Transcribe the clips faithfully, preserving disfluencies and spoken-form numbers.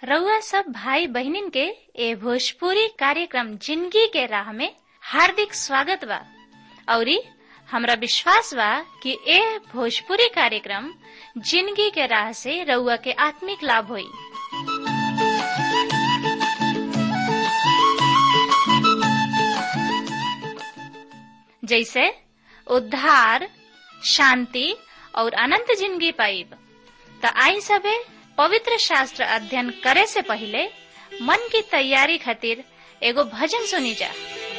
रउआ सब भाई बहनिन के ए भोजपुरी कार्यक्रम जिंदगी के राह में हार्दिक स्वागत बा। औरी हमरा विश्वास बा कि ए भोजपुरी कार्यक्रम जिंदगी के राह से रउआ के आत्मिक लाभ होई। जैसे उद्धार, शांति और अनंत जिंदगी पाइब। त आई सबे पवित्र शास्त्र अध्ययन करे से पहले मन की तैयारी खातिर एगो भजन सुनी जा।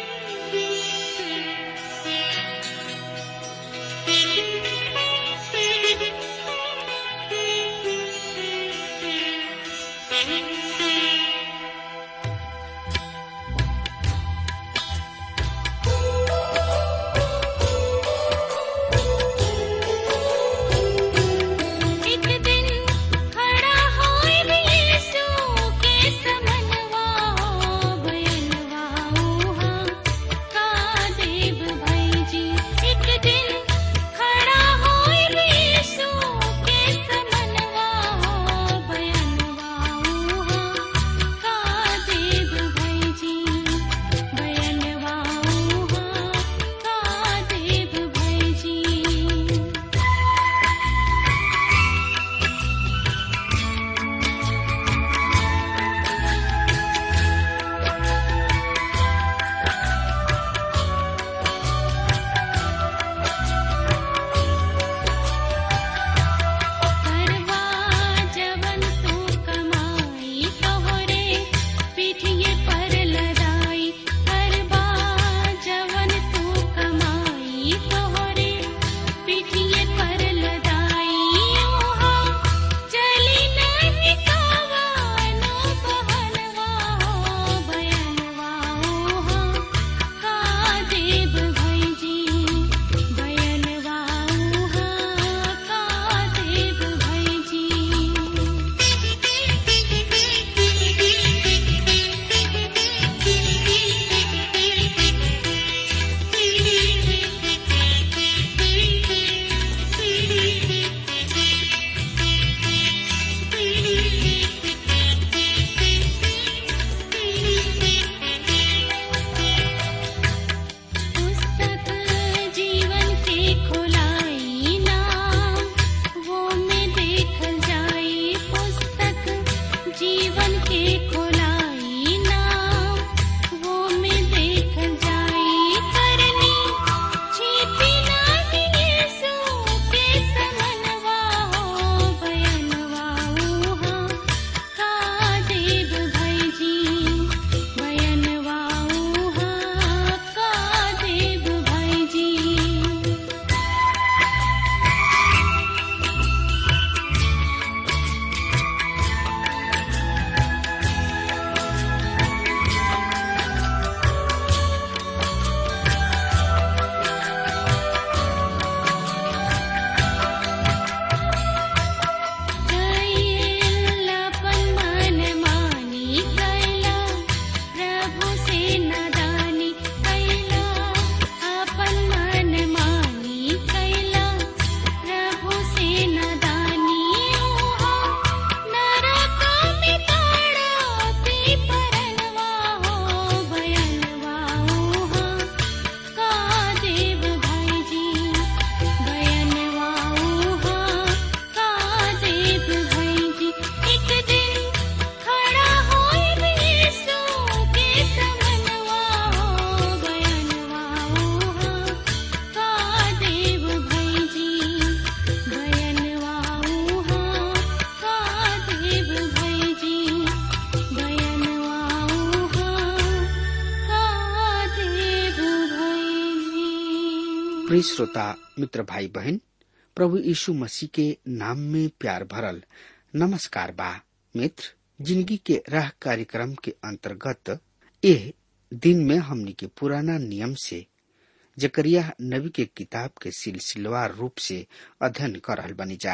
प्रिय श्रोता मित्र भाई बहन, प्रभु यीशु मसीह के नाम में प्यार भरल नमस्कार बा। मित्र, जिंदगी के राह कार्यक्रम के अंतर्गत ए दिन में हमनी के पुराना नियम से जकरिया नबी के किताब के सिलसिलेवार रूप से अध्ययन कर रहल बनी जा।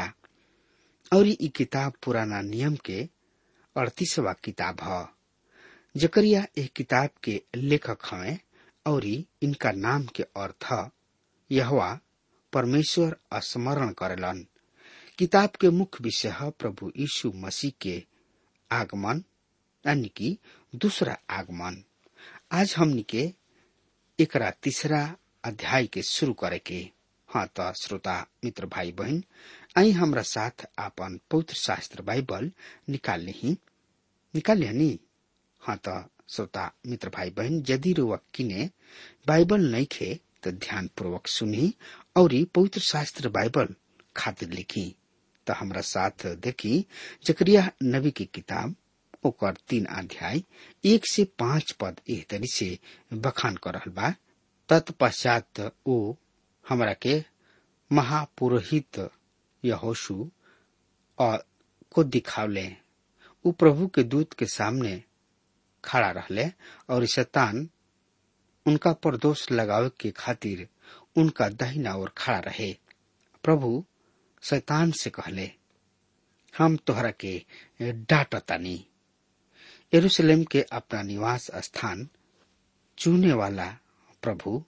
और ई किताब पुराना नियम के अड़तीसवा किताब है। जकरिया एक किताब के लेखक हैं और इनका नाम के अर्थ यहोवा परमेश्वर स्मरण करेलन। किताब के मुख्य विषय है प्रभु यीशु मसीह के आगमन यानी कि दूसरा आगमन। आज हमनी के एकरा तीसरा अध्याय के शुरू करे के। हाँ तो श्रोता मित्र भाई बहन, आई हमरा साथ आपन पवित्र शास्त्र बाइबल निकाल ली निकाल ली हाँ तो श्रोता मित्र भाई बहन, यदि रुआ किने बाइबल नहीं खे तो ध्यान पूर्वक सुनी और पवित्र शास्त्र बाइबल खातिर लिखी। तो हमरा साथ देखी जकरिया नबी की किताब ओकर तीन अध्याय एक से पांच पद एह तरी से बखान कर रहल बा। तत्पश्चात ओ हमरा के महापुरोहित यहोशू और को दिखावले। उ प्रभु के दूत के सामने खड़ा रहले और शैतान उनका पर दोष लगावे के खातिर उनका दाहिना ओर खड़ा रहे। प्रभु शैतान से कहले, हम तोहरा के डांटतानी। यरूशलेम के अपना निवास स्थान चुने वाला प्रभु,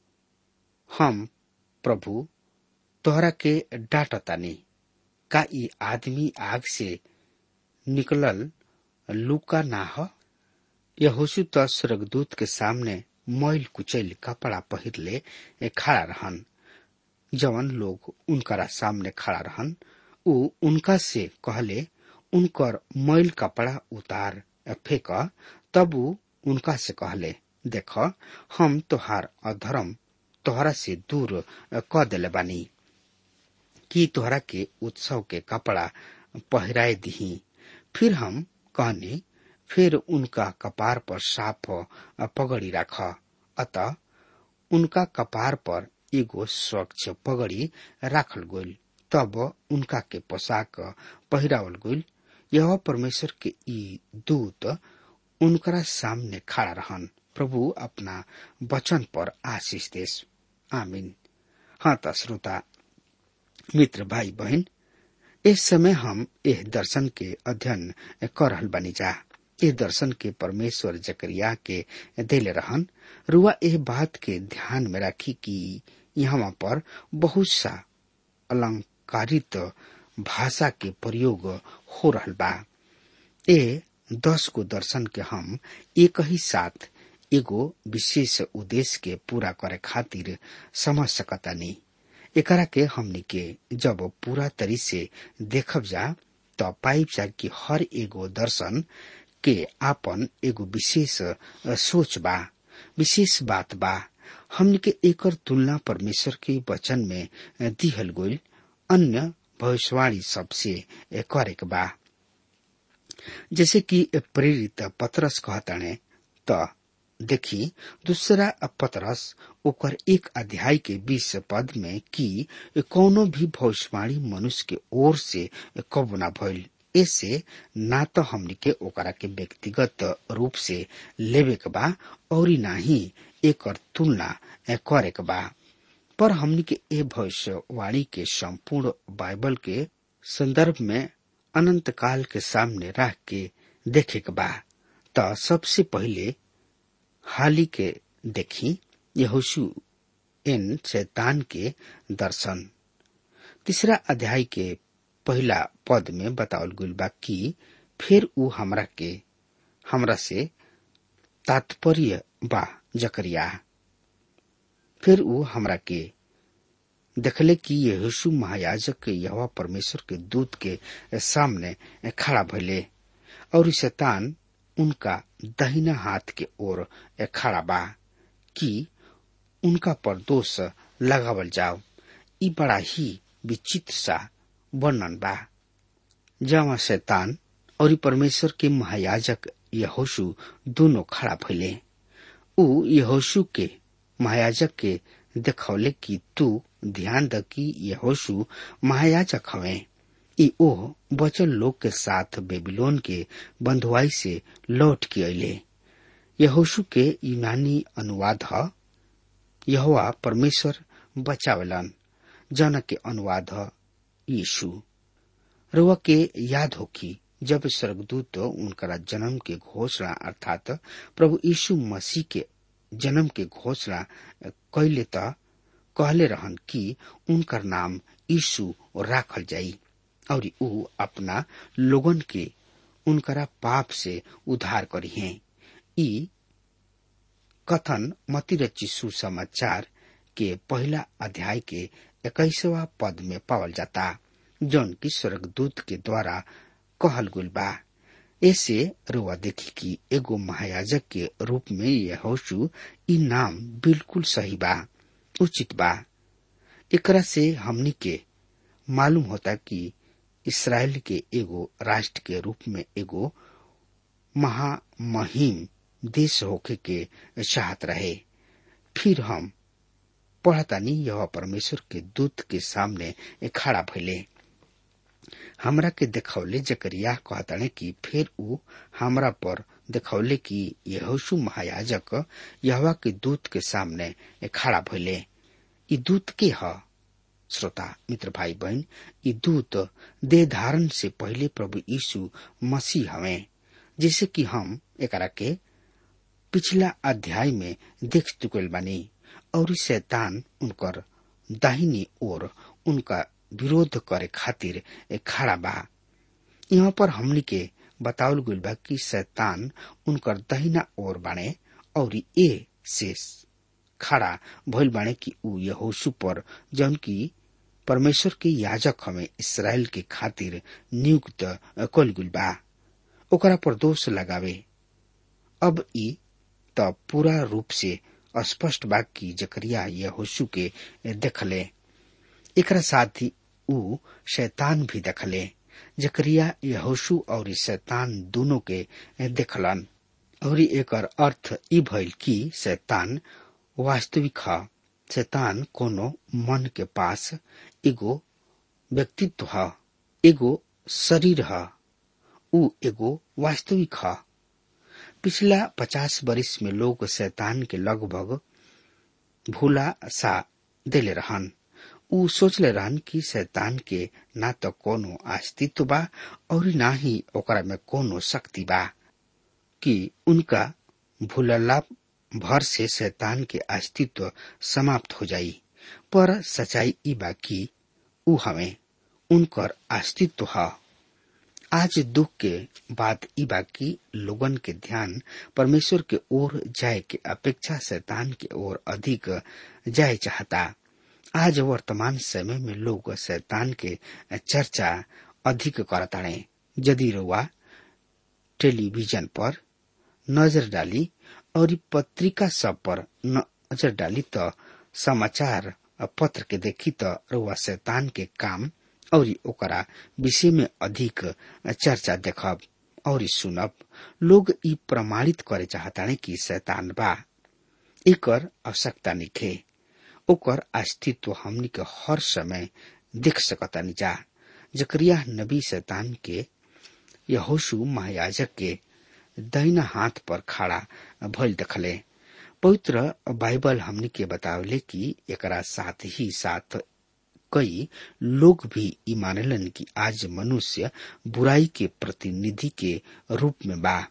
हम प्रभु तोहरा के डांटतानी। का ई आदमी आग से निकलल लूका ना हो? यहोशू तो स्वर्गदूत के सामने मैल कुचैल कपड़ा पहिरले खड़ा रहन। जवन लोग उनकरा सामने खड़ा रहन उ उनका से कहले, उनकर मैल कपड़ा उतार फेंक। तब उ उनका से कहले, देख, हम तोहार अधर्म तोहरा से दूर क देले बानी कि तोहरा के उत्सव के कपड़ा पहिराए दिही। फिर हम कहने, फिर उनका कपार पर साफ पगड़ी रख। अतः उनका कपार पर एगो स्वच्छ पगड़ी राखल गइल। तब उनका के पोशाक पहिरावल गइल। यह परमेश्वर के ई दूत उनकरा सामने खड़ा रहन। प्रभु अपना वचन पर आशीष देस। आमीन। हाँ तो श्रोता मित्र भाई बहन, इस समय हम यह दर्शन के अध्ययन कर रहल बानी जा। यह दर्शन के परमेश्वर जकरिया के देले रहन। रुआ यह बात के ध्यान में रखी कि यहाँ पर बहुत सा अलंकारित भाषा के प्रयोग हो रहल बा। ए दस को दर्शन के हम एक ही साथ एगो विशेष उद्देश्य के पूरा करे खातिर समझ सकतानी। एकरा के हमनी के जब पूरा तरी से देखब जा तो पाइब जा कि हर एगो दर्शन के आपन एगो विशेष सोच बा, विशेष बात बा। हमनी के एकर तुलना परमेश्वर के वचन में दिहल गइल अन्य भविष्यवाणी सबसे करे के बा। जैसे कि प्रेरित पतरस कहताने तो देखी दूसरा पतरस ओकर एक अध्याय के बीस पद में कि कोनो भी भविष्यवाणी मनुष्य के ओर से कब ना भइल। ऐसे ना तो हमनी के ओकरा के व्यक्तिगत रूप से लेवे के बा और ना ही एकर तुलना करे के बा, पर हमनी के ए भविष्यवाणी के संपूर्ण बाइबल के संदर्भ में अनंत काल के सामने रख के देखे के बा। तो सबसे पहले हाली के देखी यहोशू इन शैतान के दर्शन। तीसरा अध्याय के पहला पद में बतावल गइल बा कि फिर उ हमरा के हमरा से तात्पर्य बा जकरिया। फिर उ हमरा के देखले कि यहोशू महायाजक के यहोवा परमेश्वर के दूत के सामने खड़ा भइले और शैतान उनका दाहिना हाथ के ओर खड़ा बा कि उनका पर दोष लगावल जाओ। ई बड़ा ही विचित्र सा वर्णन बा, जहाँ शैतान और परमेश्वर के महायाजक यहोशू दोनों खड़ा भइले। उ यहोशू के महायाजक के देखौले कि तू ध्यान द कि यहोशू महायाजक हवे। ई ओ बचल लोग के साथ बेबीलोन के बंधुआई से लौट के अइले। यहोशू के यूनानी अनुवाद ह यहोवा परमेश्वर बचावलन, जन के अनुवाद ह यीशु। रउआ के याद हो कि जब स्वर्गदूत उनका जन्म के घोषणा अर्थात प्रभु यीशु मसीह के जन्म के घोषणा कैले त कहले रहन कि उनकर नाम यीशु राखल जाई और उ अपना लोगन के उनकरा पाप से उद्धार करी है। ई कथन मत्ती रचित सुसमाचार के पहला अध्याय के इक्कीसवां पद में पावल जाता, जौन की स्वर्गदूत के द्वारा कहल गुल बा। ऐसे रुआ देखी कि एगो महायाजक के रूप में यहोशू ई नाम बिल्कुल सही बा, उचित बा। एकरा से हमनी के मालूम होता कि इसराइल के एगो राष्ट्र के रूप में एगो महामहिम देश होके के चाहत रहे। फिर हम पढ़तानी यह परमेश्वर के दूत के सामने खड़ा भइले, हमरा के देखौले। जकरिया कहताने कि फिर ऊ हमरा पर देखौले कि यहोशू महायाजक यहोवा के दूत के सामने खड़ा भइले। ई दूत के ह? श्रोता मित्र भाई बहन, ई दूत देह धारण से पहले प्रभु यीशु मसीह हवे, जैसे कि हम एकरा के पिछला अध्याय में देख चुकल बानी। और शैतान उनकर दाहिनी ओर उनका विरोध करे खातिर खड़ा बा। यहाँ पर हमनी के बतावल गइल बा कि शैतान उनकर दाहिना ओर बाणे और ए से खड़ा भइल बाणे कि ऊ यहोशू पर, जौन की परमेश्वर के याजक हमें इसराइल के खातिर नियुक्त कइल गइल बा, ओकरा पर दोष लगावे। अब ई त पूरा रूप से स्पष्ट बा कि जकरिया यहोशू के देखले, एकरा साथ ही ऊ शैतान भी देखले। जकरिया यहोशू और शैतान दोनों के देखलन, और एकर अर्थ ई भइल कि शैतान वास्तविक ह। शैतान कोनो मन के पास एगो व्यक्तित्व ह, एगो शरीर ह, ऊ एगो वास्तविक ह। पिछला पचास बरिस में लोग शैतान के लगभग भूला सा देले रहन। ऊ सोचले रहन कि शैतान के ना तो कोनो अस्तित्व बा और ना ही ओकरा में कोनो शक्ति बा, कि उनका भूलला भर से शैतान के अस्तित्व समाप्त हो जाई। पर सच्चाई ई बा कि ऊ हमें उनकर अस्तित्व ह। आज दुख के बात ई बा कि लोगन के ध्यान परमेश्वर के ओर जाए के अपेक्षा शैतान के ओर अधिक जाए चाहता। आज वर्तमान समय में लोग शैतान के चर्चा अधिक करताने। यदि रुआ टेलीविजन पर नजर डाली और पत्रिका सब पर नजर डाली तो समाचार पत्र के देखी तो रुआ शैतान के काम और ओकरा विषय में अधिक चर्चा देखब और सुनब। लोग ई प्रमाणित करे चाहताने कि शैतान बा, एकर आवश्यकता नइखे। ओकर अस्तित्व हमनी के हर समय देख सकतानी जा। जकरिया नबी शैतान के यहोशू महायाजक के दाहिना हाथ पर खड़ा भइल देखले। पवित्र बाइबल हमनी के बतावले कि एकरा साथ ही साथ कई लोग भी ई मानेलन कि आज मनुष्य बुराई के प्रतिनिधि के रूप में बा।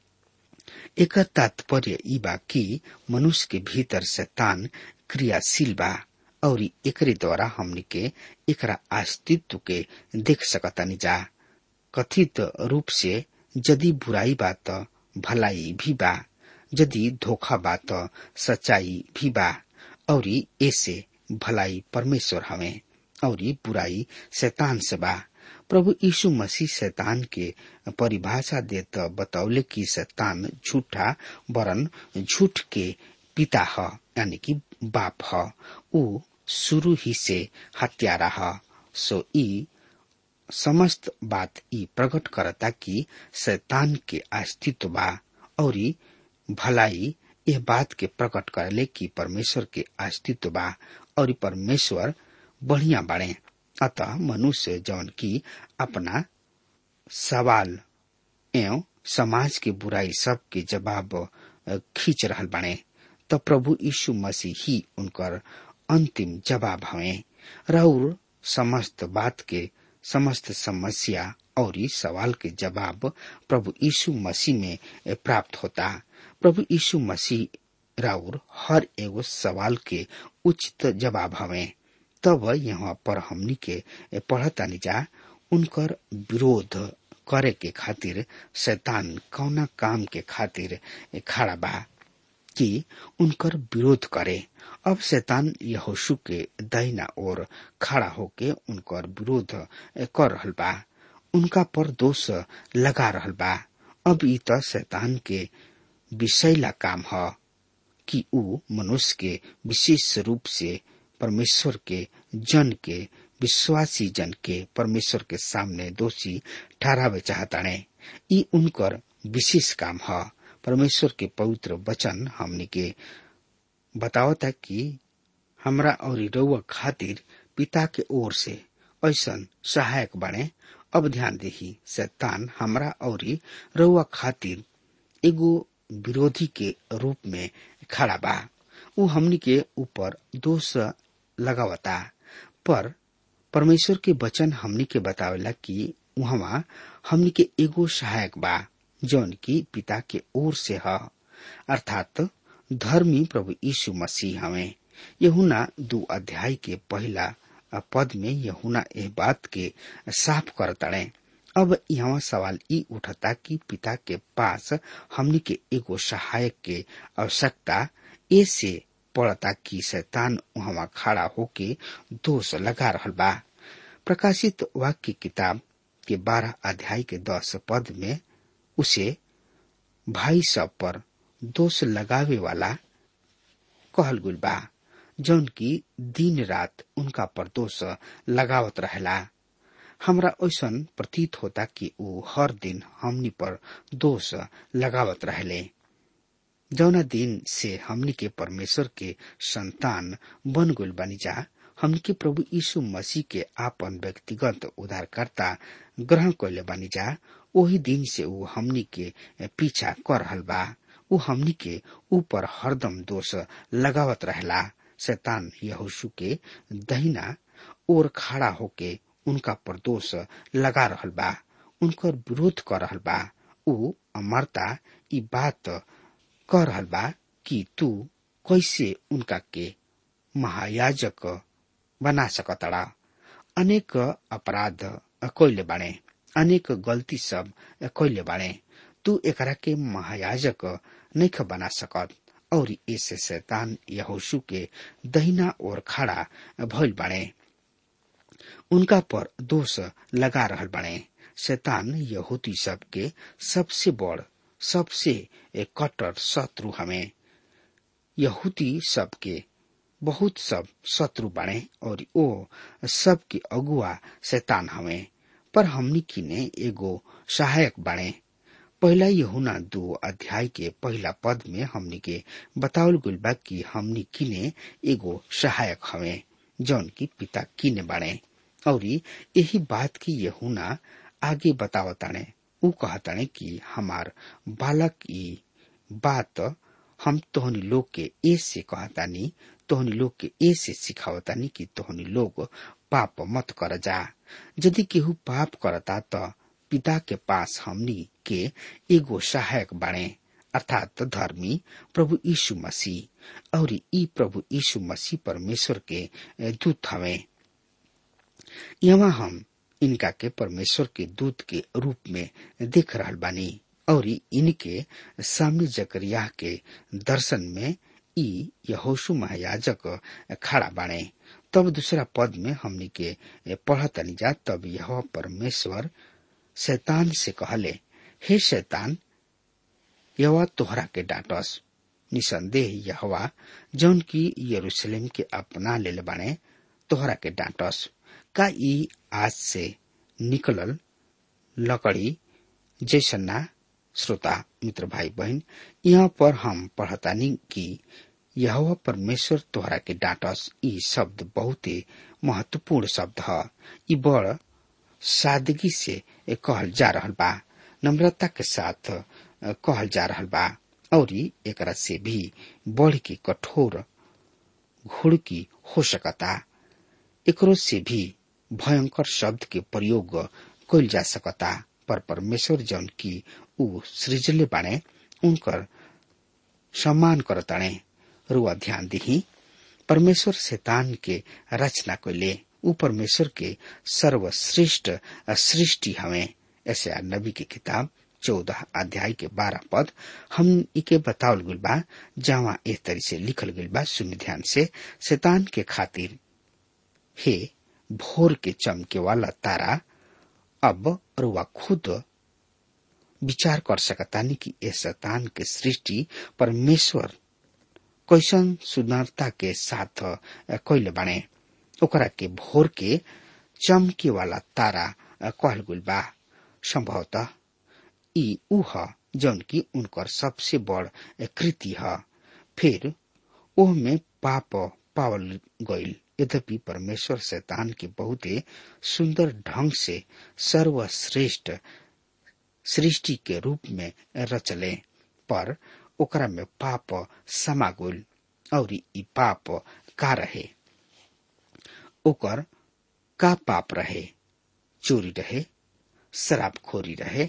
एकर तात्पर्य ई बा कि मनुष्य के भीतर शैतान क्रियाशील बा और एकरे द्वारा हमनी के एकरा अस्तित्व के देख सकतानी जा। कथित रूप से यदि बुराई बा त भलाई भी बा, यदि धोखा बा त सच्चाई भी बा, और ऐसे भलाई परमेश्वर हमें और बुराई शैतान से बा। प्रभु यीशु मसीह शैतान के परिभाषा देत बतौले कि शैतान झूठा वरन झूठ के पिता ह, यानी कि बाप ह। ऊ शुरू ही से हत्यारा ह। सो ई समस्त बात ई प्रकट करता कि शैतान के अस्तित्व बा और भलाई यह बात के प्रकट करले कि परमेश्वर के अस्तित्व बा और परमेश्वर बढ़िया बाड़े। अतः मनुष्य जौन की अपना सवाल एवं समाज के बुराई सब के जवाब खींच रहल बाड़े, तो प्रभु यीशु मसीह ही उनकर अंतिम जवाब हवे। राउर समस्त बात के समस्त समस्या और सवाल के जवाब प्रभु यीशु मसीह में प्राप्त होता। प्रभु यीशु मसीह राउर हर एगो सवाल के उचित जवाब हवे। तब यहाँ पर हमनी के पढ़तानी जा उनकर विरोध करे के खातिर शैतान कौना काम के खातिर खड़ा बा कि उनकर विरोध करे। अब शैतान यहोशू के दाहिना ओर खड़ा होके उनकर विरोध कर रहल बा, उनका पर दोष लगा रहल बा। अब ई त शैतान के विषैला काम ह कि ऊ मनुष्य के विशेष रूप से परमेश्वर के जन के विश्वासी जन के परमेश्वर के सामने दोषी ठहरावे चाहताने। ई उनकर विशेष काम ह। परमेश्वर के पवित्र वचन हमनी के बतावता कि हमरा और रउआ खातिर पिता के ओर से ऐसन सहायक बने। अब ध्यान देही, शैतान हमरा और रउआ खातिर एगो विरोधी के रूप में खड़ा बा। ऊ हमनी के ऊपर दोष लगावता, पर परमेश्वर के वचन हमनी के बतावेला कि वहाँ हमनी के एगो सहायक बा जौन की पिता के ओर से है, अर्थात धर्मी प्रभु यीशु मसीह हमें। यूहन्ना दो अध्याय के पहला पद में यूहन्ना एह बात के साफ करताड़े। अब यहाँ सवाल ई उठता कि पिता के पास हमनी के एगो सहायक के आवश्यकता ऐसे पड़ता कि शैतान वहाँ खड़ा होके दोष लगा रहल बा। प्रकाशित वाक्य किताब के बारह अध्याय के दस पद में उसे भाई सब पर दोष लगावे वाला कहल गुल बा, जौन की दिन रात उनका पर दोष लगावत रहेला। हमरा ऐसन प्रतीत होता कि ऊ हर दिन हमनी पर दोष लगावत रहले। जौना दिन से हमनी के परमेश्वर के संतान बन गुल बनी जा, हमनी के प्रभु यीशु मसीह के आपन व्यक्तिगत उद्धारकर्ता ग्रहण कइले बनी जा, ओही दिन से ऊ हमनी के पीछा कर रहल बा। ऊ हमनी के ऊपर हरदम दोष लगावत रहेला। शैतान यहोशू के दहिना ओर खड़ा होके उनका पर दोष लगा रहल बा, उनकर विरोध कर रहल बा। ऊ अमरता ई बात कह रहल बा कि तू कैसे उनका के महायाजक बना सकतड़ा। अनेक अपराध कइले बाड़े, अनेक गलती सब कइले बाड़े, तू एकरा के महायाजक नइख बना सकत। और ऐसे शैतान यहोशू के दहिना ओर खड़ा भइल बाड़े, उनका पर दोष लगा रहल बाड़े। शैतान यहूदी सब के सबसे बड़ सबसे कट्टर शत्रु हमें। यहूदी सब के बहुत सब शत्रु बाड़े और ओ सब के अगुआ शैतान हमें। पर हमनी किने एगो सहायक बाड़े। पहला यूहन्ना दो अध्याय के पहला पद में हमनी के बतावल गइल बा कि हमनी किने एगो सहायक हमें जौन की पिता किने बाड़े। और यही बात की यूहन्ना आगे बतावताने। ऊ कहताने कि हमार बालक ई बात हम तोहनी लोग के ऐसे कहतानी, तोहनी लोग के ऐसे सिखावतानी कि तोहनी लोग पाप मत कर जा। यदि केहू पाप करता त पिता के पास हमनी के एगो सहायक बाड़े, अर्थात धर्मी प्रभु यीशु मसीह। और ई प्रभु यीशु मसीह परमेश्वर के दूत हवे। यहाँ हम इनका के परमेश्वर के दूत के रूप में देख रहल बानी। और इनके सामने जकरिया के दर्शन में ई यहोशू महायाजक खड़ा बाड़े। तब दूसरा पद में हमनी के पढ़तनी जा, तब यह परमेश्वर शैतान से कहले, हे शैतान, यहोवा तोहरा के डांटस। निसंदेह यहोवा जौन की यरूशलेम के अपना लेले बाड़े तोहरा के डांटस। का ई आज से निकलल लकड़ी जैसन ना? श्रोता मित्र भाई बहन, यहाँ पर हम पढ़तानी कि यहोवा परमेश्वर तोहरा के डांटस। ई शब्द बहुत ही महत्वपूर्ण शब्द है। ई बड़ सादगी से कहल जा रहल बा, नम्रता के साथ कहल जा रहल बा। और एकरा से भी बढ़ के कठोर घुड़की हो सकता, एकरो से भी भयंकर शब्द के प्रयोग कइल जा सकता। पर परमेश्वर जौन की ऊ सृजले बाणे उनकर सम्मान करताणे। रुआ ध्यान दिही, परमेश्वर शैतान के रचना कइले। ऊ परमेश्वर के सर्वश्रेष्ठ सृष्टि हवे। यशायाह नबी की किताब चौदह अध्याय के बारह पद हम इके बतावल गुल बा, जहाँ इस तरह से लिखल गुल बा। सुन ध्यान से। शैतान के खातिर हे भोर के चमके वाला तारा, अब रुआ खुद विचार कर सकतानी कि ये शैतान के सृष्टि परमेश्वर कैसन सुंदरता के साथ कैले बने। ओकरा के भोर के चमके वाला तारा कहल गुल बा। संभवतः ई उह जौन की उनकर सबसे बड़ कृति है। फिर ओह में पाप पावल गईल। यद्यपि परमेश्वर शैतान के बहुते सुंदर ढंग से सर्वश्रेष्ठ सृष्टि के रूप में रचले, पर ओकरा में पाप समा गईल। और ई पाप का रहे? ओकर का पाप रहे? चोरी रहे, शराबखोरी रहे,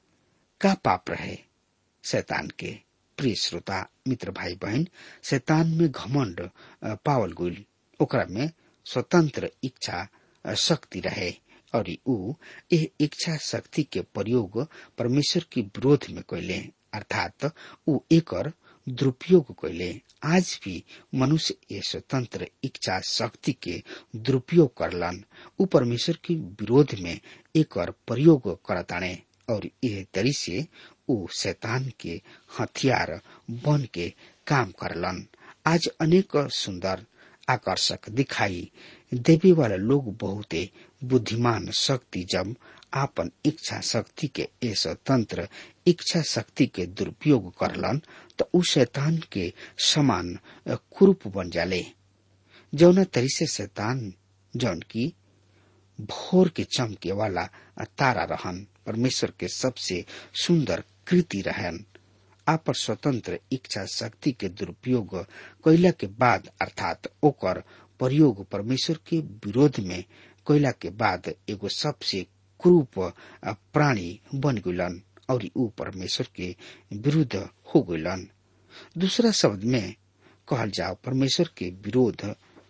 का पाप रहे शैतान के? प्रिय श्रोता मित्र भाई बहन, शैतान में घमंड पावल गईल। ओकरा में स्वतंत्र इच्छा शक्ति रहे और ऊ यह इच्छा शक्ति के प्रयोग परमेश्वर के विरोध में कैले, अर्थात ऊ एकर दुरुपयोग कैले। आज भी मनुष्य ये स्वतंत्र इच्छा शक्ति के दुरुपयोग करलन। ऊ परमेश्वर के विरोध में एकर प्रयोग करताने और यह तरी से ऊ शैतान के हथियार बन के काम करलन। आज अनेक सुंदर आकर्षक दिखाई देवे वाला लोग बहुते बुद्धिमान शक्ति जब आपन इच्छा शक्ति के ए स्वतंत्र इच्छा शक्ति के दुरुपयोग करलन तो उ शैतान के समान कुरूप बन जाले। जौना तरी से शैतान जौन की भोर के चमके वाला तारा रहन, परमेश्वर के सबसे सुंदर कृति रहन, आपन स्वतंत्र इच्छा शक्ति के दुरुपयोग कैला के बाद अर्थात ओकर प्रयोग परमेश्वर के विरोध में कैला के बाद एगो सबसे क्रूप प्राणी बन गइलन और ऊ परमेश्वर के विरुद्ध हो गइलन। दूसरा शब्द में कहल जाओ परमेश्वर के विरोध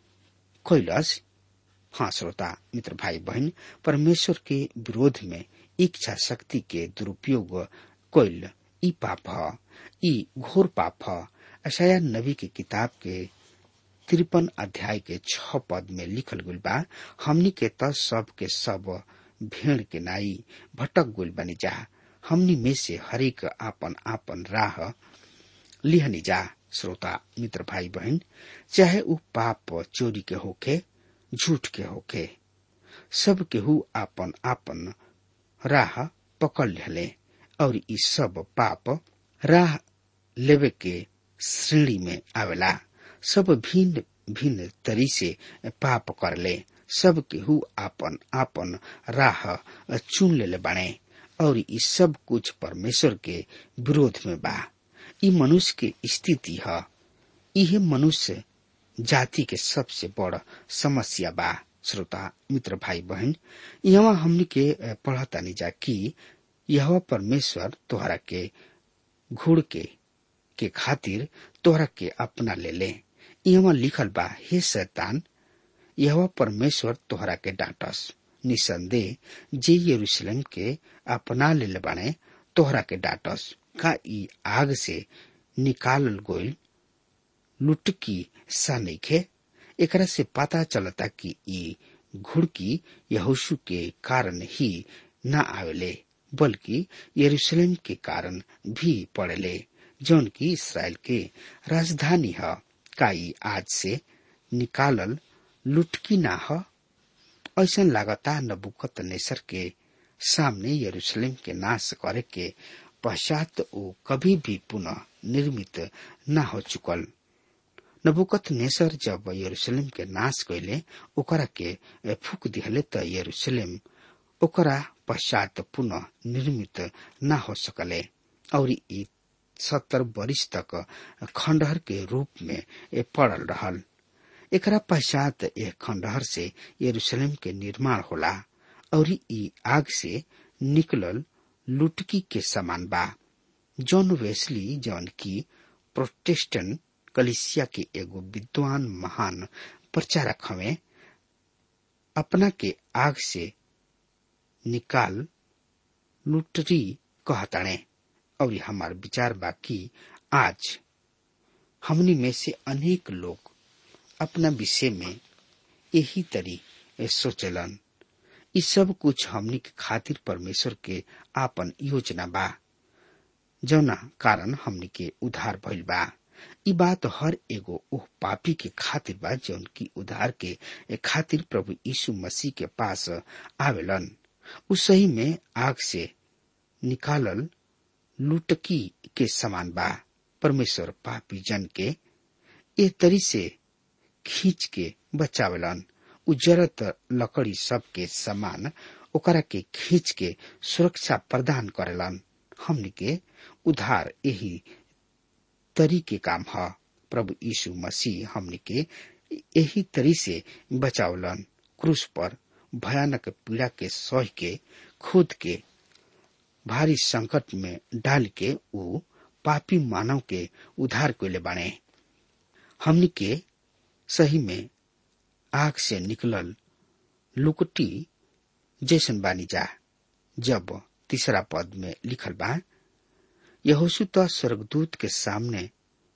कैलस। हाँ श्रोता मित्र भाई बहन, परमेश्वर के विरोध में इच्छा शक्ति के दुरुपयोग कैल ई पाप है, ई घोर पाप है। यशायाह नबी की किताब के तिरपन अध्याय के छह पद में लिखल गुल बा, हमनी के त सब के सब भेड़ के नाई भटक गुल बनी जा, हमनी में से हरेक आपन आपन राह लिहनी जा। श्रोता मित्र भाई बहन, चाहे उ पाप चोरी के होखे, झूठ के होखे, सब केहू आपन आपन राह पकड़ लेले और ई सब पाप राह लेवे के श्रेणी में आवेला। सब भिन्न भिन्न तरी से पाप करले, सब केहू आपन आपन राह चुन लेले बाणे और ई सब कुछ परमेश्वर के विरोध में बा। ई मनुष्य के स्थिति है, यह मनुष्य जाति के सबसे बड़ समस्या बा। श्रोता मित्र भाई बहन, यहाँ हमने के पढ़तानी जा कि यह परमेश्वर तोहरा के घुड़ के के खातिर तोहरा के अपना ले ले। यहाँ लिखल बा, हे शैतान, यह परमेश्वर तोहरा के डांटस। निसंदेह जे यरूशलेम के अपना ले ले बाने तोहरा के डांटस। का ई आग से निकालल गोइल लुटकी सा नइखे? एकरा से पता चलता कि ई घुड़की यहोशू के कारण ही न आवेले, बल्कि यरूशलेम के कारण भी पड़ेले, जौन की इसराइल के राजधानी है। का ई आज से निकालल लुटकी ना है? ऐसा लागता नबूकदनेस्सर के सामने यरूशलेम के नाश करे के पश्चात वो कभी भी पुनः निर्मित न हो चुकल। नबूकदनेस्सर जब यरूशलेम के नाश कैले, ओकरा के फूक दिहले त यरूशलेम ओकरा पश्चात पुनः निर्मित न हो सकले और ई सत्तर वर्ष तक खंडहर के रूप में पड़ल रहल। एकरा पश्चात यह खंडहर से यरूशलेम के निर्माण होला और ई आग से निकलल लुटकी के समान बा। जॉन वेस्ली जौन की प्रोटेस्टेंट कलीसिया के एगो विद्वान महान प्रचारक हवे, अपना के आग से निकाल लुटरी कहताणे। और हमार विचार बा कि आज हमनी में से अनेक लोग अपना विषय में यही तरी सोचलन। इ सब कुछ हमनी के खातिर परमेश्वर के आपन योजना बा, जौना कारण हमनी के उद्धार भइल बा। इ बात हर एगो ओह पापी के खातिर बा जौन की उद्धार के खातिर प्रभु यीशु मसीह के पास आवेलन। उ सही में आग से निकालल लुटकी के समान बा। परमेश्वर पापी जन के ए तरी से खींच के बचावेलन। उजरत लकड़ी सब के समान ओकरा के खींच के सुरक्षा प्रदान करेलन। हमनी के उद्धार यही तरी के काम है। प्रभु यीशु मसीह हमनी के यही तरी से बचावलन। क्रूस पर भयानक पीड़ा के सह के खुद के भारी संकट में डाल के वो पापी मानव के उद्धार कइले बाणे। हमनी के सही में आग से निकलल लुकटी जैसन बानी जा। जब तीसरा पद में लिखल बा, यहोशू तो स्वर्गदूत के सामने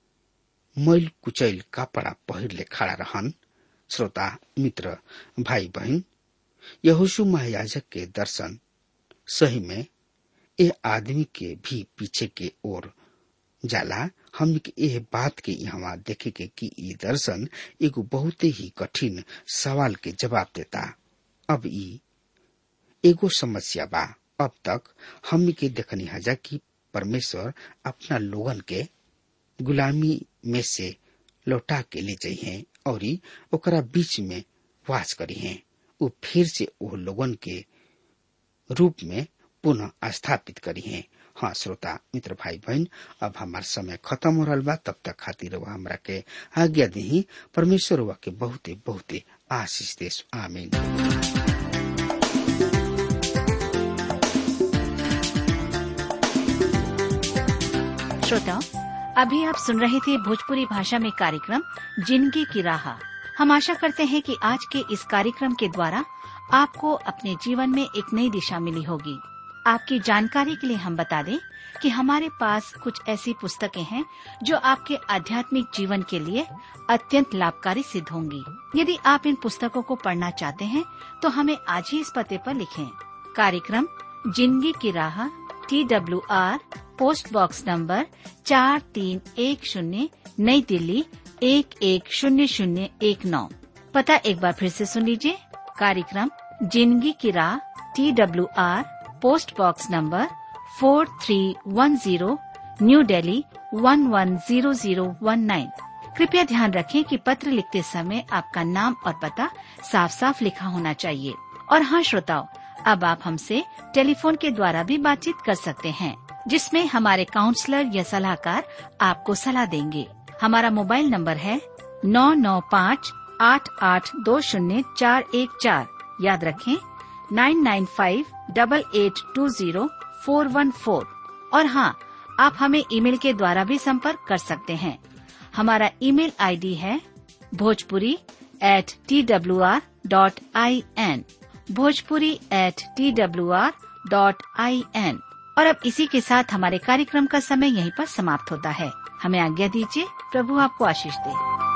मैल कुचैल कपड़ा पहिरले खड़ा रहन। श्रोता मित्र भाई बहन, यहोशू महायाजक के दर्शन सही में ए आदमी के भी पीछे के ओर जाला। हमनी के यह बात के यहाँ देखे के कि ई दर्शन एगो बहुत ही कठिन सवाल के जवाब देता। अब ई एगो समस्या बा। अब तक हमनी के देखनी हजा कि परमेश्वर अपना लोगन के गुलामी में से लौटा के ले जाइए और ओकरा बीच में वास करी है। वो फिर से वो लोगन के रूप में पुनः स्थापित करी है। हाँ श्रोता मित्र भाई बहन, अब हमार समय खत्म हो रहा बा। तब तक खातिर वह हमरा के आज्ञा दी। परमेश्वर वह के बहुते बहुते आशीष देश। आमीन। श्रोताओं, अभी आप सुन रहे थे भोजपुरी भाषा में कार्यक्रम जिंदगी की राह। हम आशा करते हैं कि आज के इस कार्यक्रम के द्वारा आपको अपने जीवन में एक नई दिशा मिली होगी। आपकी जानकारी के लिए हम बता दें कि हमारे पास कुछ ऐसी पुस्तकें हैं जो आपके आध्यात्मिक जीवन के लिए अत्यंत लाभकारी सिद्ध होंगी। यदि आप इन पुस्तकों को पढ़ना चाहते हैं तो हमें आज ही इस पते पर लिखें। कार्यक्रम जिंदगी की राह, T W R post box number चार तीन एक शून्य, नई दिल्ली एक एक शून्य शून्य एक नौ। पता एक बार फिर से सुन लीजिए। कार्यक्रम जिंदगी की राह, T W R post box number four three one zero, New Delhi one one zero zero one nine. कृपया ध्यान रखें कि पत्र लिखते समय आपका नाम और पता साफ साफ लिखा होना चाहिए। और हाँ श्रोताओ, अब आप हमसे टेलीफोन के द्वारा भी बातचीत कर सकते हैं, जिसमें हमारे काउंसलर या सलाहकार आपको सलाह देंगे। हमारा मोबाइल नंबर है नौ नौ पाँच आठ आठ दो शून्य चार एक चार। याद रखें nine nine five double eight two zero four one four. और हाँ, आप हमें ईमेल के द्वारा भी संपर्क कर सकते हैं। हमारा ईमेल आईडी है Bhojpuri at T W R dot I N, Bhojpuri at T W R dot I N. और अब इसी के साथ हमारे कार्यक्रम का समय यहीं पर समाप्त होता है। हमें आज्ञा दीजिए। प्रभु आपको आशीष दे।